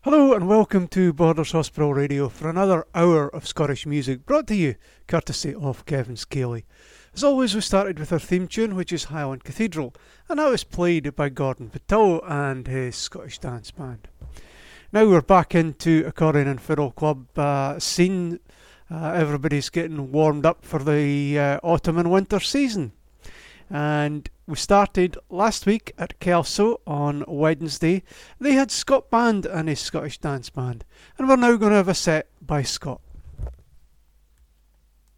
Hello and welcome to Borders Hospital Radio for another hour of Scottish music brought to you courtesy of Kevin Scaley. As always, we started with our theme tune, which is Highland Cathedral, and that was played by Gordon Pattillo and his Scottish Dance Band. Now we're back into Accordion and Fiddle Club scene. Everybody's getting warmed up for the autumn and winter season. And we started last week at Kelso on Wednesday. They had Scott Band and his Scottish Dance Band. And we're now going to have a set by Scott.